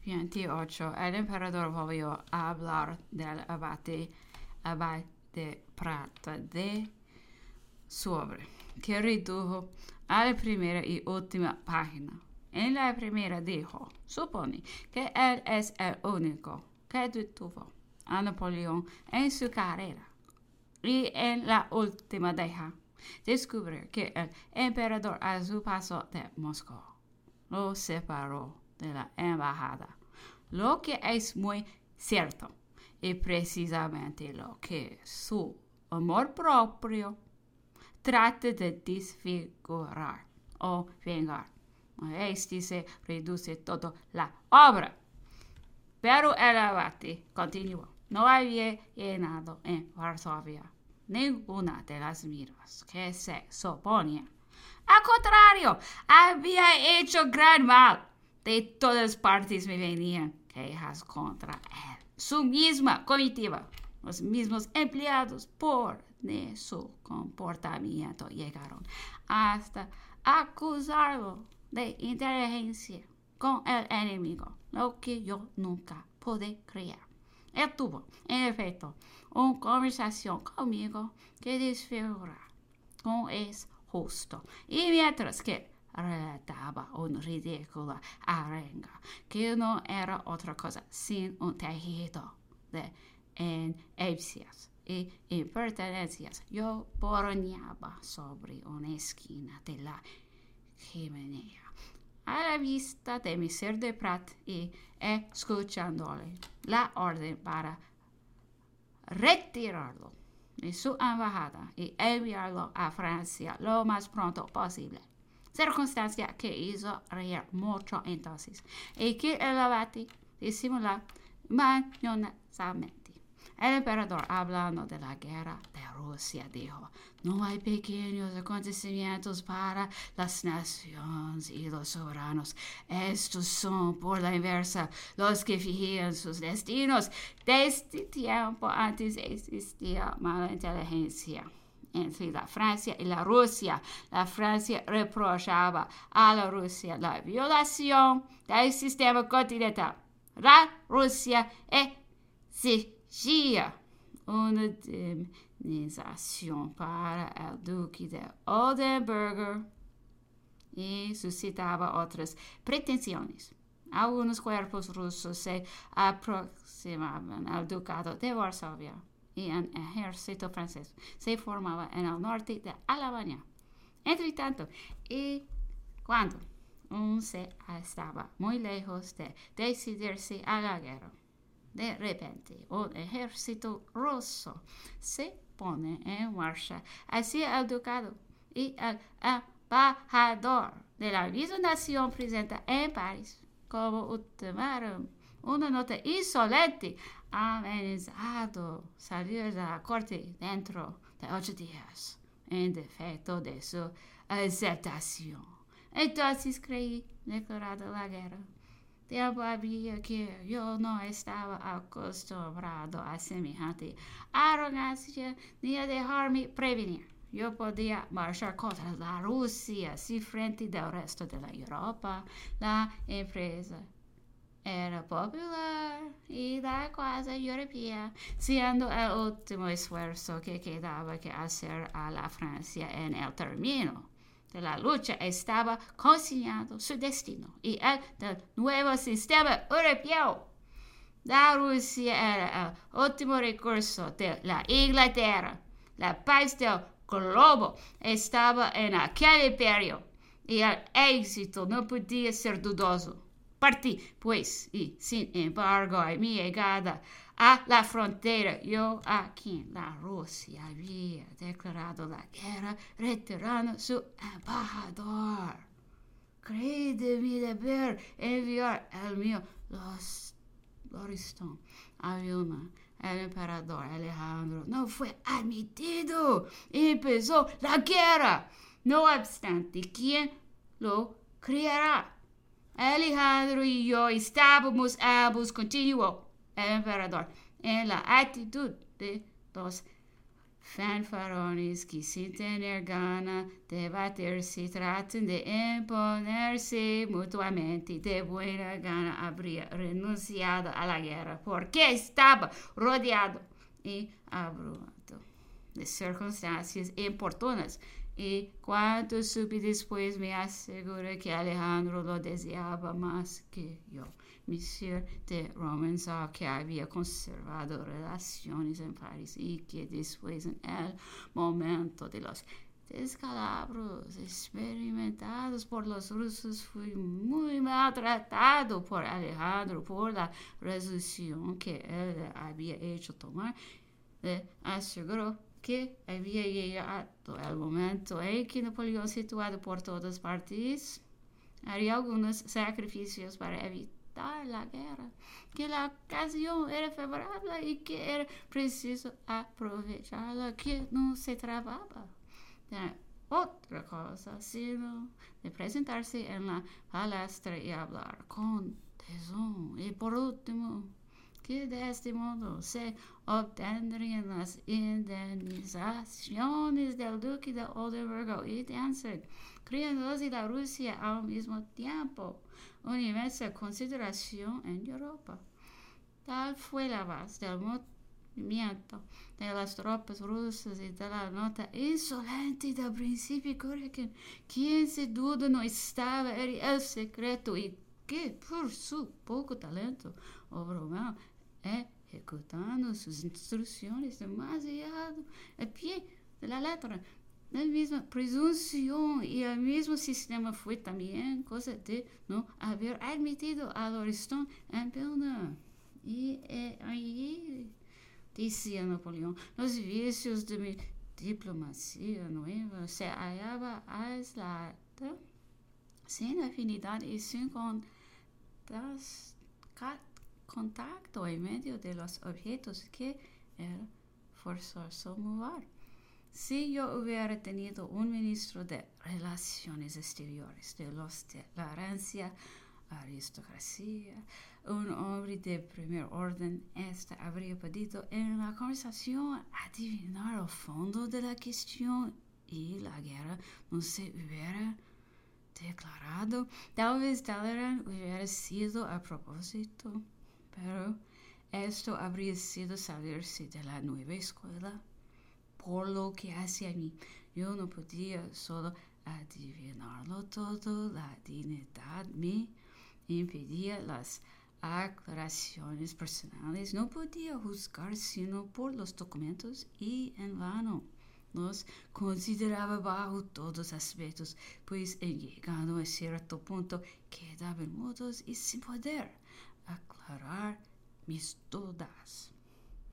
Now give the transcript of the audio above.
28, el emperador volvió a hablar del abad de Prata de sobre, que redujo a la primera y última página. En la primera dijo, supone que él es el único que detuvo a Napoleón en su carrera. Y en la última deja descubrir que el emperador a su paso de Moscú lo separó de la embajada, lo que es muy cierto y precisamente lo que su amor propio trata de desfigurar o vengar. Este se reduce toda la obra. Pero el abate continuó. No había llenado en Varsovia ninguna de las miras que se suponía. Al contrario, había hecho gran mal. De todas partes me venían quejas contra él. Su misma comitiva, los mismos empleados por de su comportamiento llegaron hasta acusarlo de inteligencia con el enemigo, lo que yo nunca pude creer. Él tuvo, en efecto, una conversación conmigo que desfigura como es justo, y mientras que relataba una ridícula arenga que no era otra cosa sin un tejido de envidias y impertenencias, yo borroneaba sobre una esquina de la chimenea a la vista de Monsieur de Prat y escuchándole la orden para retirarlo de su embajada y enviarlo a Francia lo más pronto posible. Circunstancia que hizo reír mucho entonces y que el abate disimuló mañosamente. El emperador, hablando de la guerra de Rusia, dijo, no hay pequeños acontecimientos para las naciones y los soberanos. Estos son, por la inversa, los que fijan sus destinos. Desde tiempo antes existía mala inteligencia entre la Francia y la Rusia. La Francia reprochaba a la Rusia la violación del sistema continental. La Rusia exigía una indemnización para el duque de Oldenburg y suscitaba otras pretensiones. Algunos cuerpos rusos se aproximaban al ducado de Varsovia y un ejército francés se formaba en el norte de Alemania. Entre tanto, y cuando aún se estaba muy lejos de decidirse a la guerra, de repente un ejército ruso se pone en marcha hacia el ducado y el embajador de la misma nación presenta en París como ultimátum una nota insolente amenazado salir de la corte dentro de 8 días en defecto de su aceptación. Entonces creí declarada la guerra. Tiempo había que yo no estaba acostumbrado a semejante arrogancia ni a dejarme prevenir. Yo podía marchar contra la Rusia si frente del resto de la Europa la empresa era popular y la causa europea, siendo el último esfuerzo que quedaba que hacer a la Francia en el término de la lucha estaba consignado su destino y el del nuevo sistema europeo. La Rusia era el último recurso de la Inglaterra. La paz del globo estaba en aquel imperio y el éxito no podía ser dudoso. Partí, pues, y sin embargo, a mi llegada a la frontera, yo a quien la Rusia había declarado la guerra, retirando su embajador. Creí de mi deber enviar el mío Loriston a Vilna. El emperador Alejandro no fue admitido y empezó la guerra. No obstante, ¿quién lo creerá? Alejandro y yo estábamos ambos, continuó el emperador, en la actitud de los fanfarrones que sin tener gana de baterse tratan de imponerse mutuamente. De buena gana habría renunciado a la guerra porque estaba rodeado y abrumado de circunstancias importunas. Y cuando supe después me aseguré que Alejandro lo deseaba más que yo. Monsieur de Romanzow, que había conservado relaciones en París y que después en el momento de los descalabros experimentados por los rusos fui muy maltratado por Alejandro por la resolución que él había hecho tomar. Le aseguró que había llegado el momento en que Napoleón, situado por todas partes, haría algunos sacrificios para evitar la guerra, que la ocasión era favorable y que era preciso aprovecharla, que no se trataba de otra cosa, sino de presentarse en la palestra y hablar con tesón. Y por último, que de este modo se obtendrían las indemnizaciones del duque de Oldenburgo y Danzig, creándose la Rusia al mismo tiempo una inmensa consideración en Europa. Tal fue la base del movimiento de las tropas rusas y de la nota insolente del príncipe Kurakin, quien sin duda no estaba en el secreto y que por su poco talento obró mal, ejecutando sus instrucciones demasiado al pie de la letra. La misma presunción y el mismo sistema fue también cosa de no haber admitido a Loriston en Vilna. Y ahí, decía Napoleón, los vicios de mi diplomacia nueva se hallaba aislada, sin afinidad y sin contacto en medio de los objetos que era forzoso mover. Si yo hubiera tenido un ministro de Relaciones Exteriores de los de la rancia aristocracia, un hombre de primer orden, habría podido en la conversación adivinar el fondo de la cuestión y la guerra no se hubiera declarado. Tal vez Talleyrand hubiera sido a propósito, pero esto habría sido salirse de la nueva escuela. Por lo que hacia mí, yo no podía solo adivinarlo todo, la dignidad me impedía las aclaraciones personales, no podía juzgar sino por los documentos y en vano los consideraba bajo todos aspectos, pues en llegado a cierto punto quedaban mudos y sin poder aclarar mis dudas.